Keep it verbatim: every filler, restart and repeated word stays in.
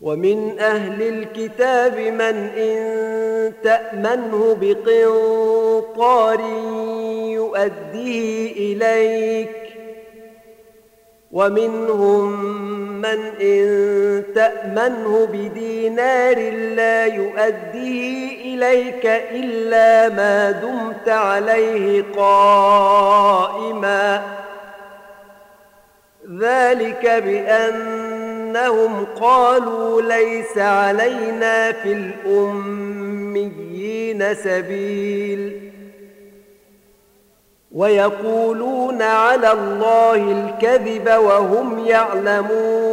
ومن أهل الكتاب من إن تأمنه بقنطار يؤديه إليك، ومنهم من إن تأمنه بدينار لا يؤديه إليك إلا ما دمت عليه قائما، ذلك بأنهم قالوا ليس علينا في الأميين سبيل، ويقولون على الله الكذب وهم يعلمون.